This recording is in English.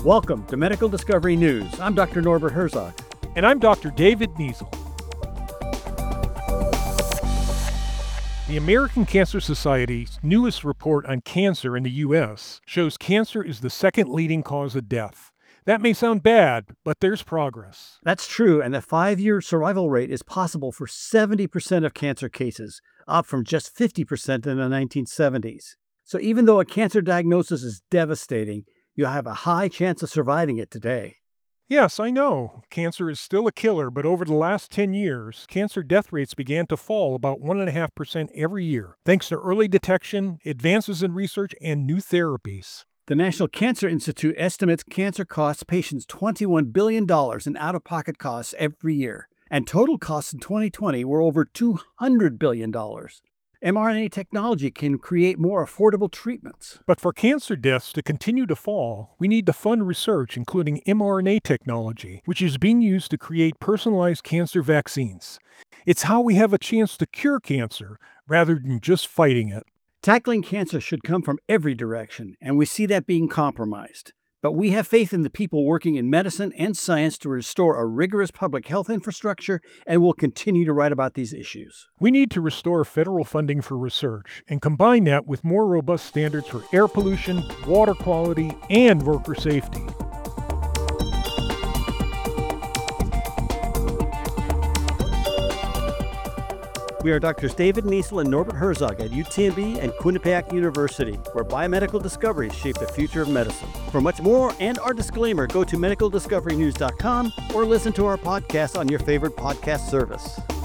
Welcome to Medical Discovery News. I'm Dr. Norbert Herzog. And I'm Dr. David Niesel. The American Cancer Society's newest report on cancer in the U.S. shows cancer is the second leading cause of death. That may sound bad, but there's progress. That's true, and the 5-year survival rate is possible for 70% of cancer cases, up from just 50% in the 1970s. So even though a cancer diagnosis is devastating, you have a high chance of surviving it today. Yes, I know. Cancer is still a killer, but over the last 10 years, cancer death rates began to fall about 1.5% every year, thanks to early detection, advances in research, and new therapies. The National Cancer Institute estimates cancer costs patients $21 billion in out-of-pocket costs every year, and total costs in 2020 were over $200 billion. mRNA technology can create more affordable treatments. But for cancer deaths to continue to fall, we need to fund research including mRNA technology, which is being used to create personalized cancer vaccines. It's how we have a chance to cure cancer rather than just fighting it. Tackling cancer should come from every direction, and we see that being compromised. But we have faith in the people working in medicine and science to restore a rigorous public health infrastructure, and will continue to write about these issues. We need to restore federal funding for research and combine that with more robust standards for air pollution, water quality, and worker safety. We are Drs. David Niesel and Norbert Herzog at UTMB and Quinnipiac University, where biomedical discoveries shape the future of medicine. For much more and our disclaimer, go to medicaldiscoverynews.com or listen to our podcast on your favorite podcast service.